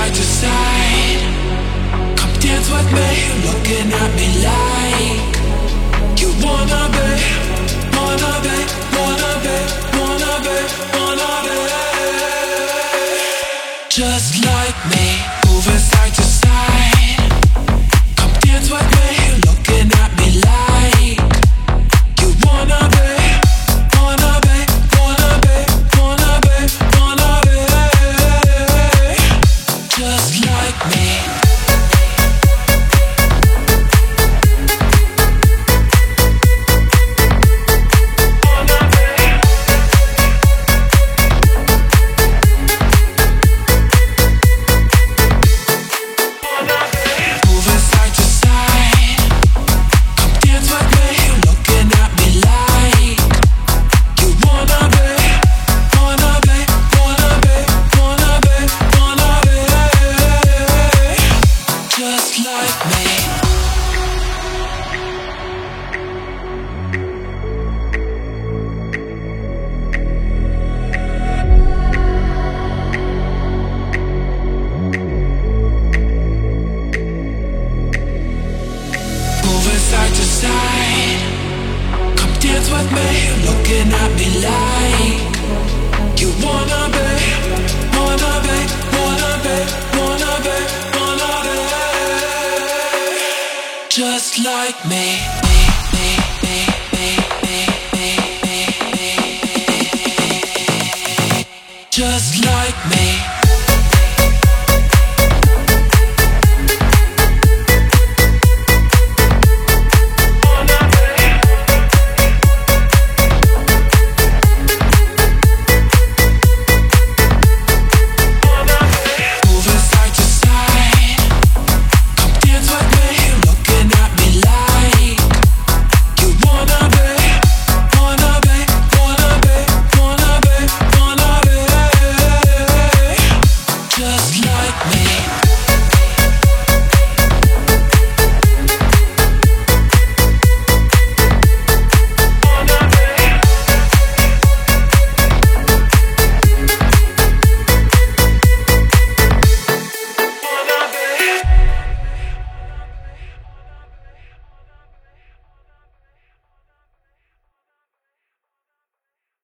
side to side. Come dance with me, looking at me like you wanna be, wanna be, wanna be, wanna be, wanna be. Just like me, moving side to side. Come dance with me, looking at me like you wanna be, wanna be, wanna be, wanna be, wanna be. Just like me. Side to side, come dance with me, looking at me like you wanna be, wanna be, wanna be, wanna be, wanna be. Just like me. Just like me. Just like me.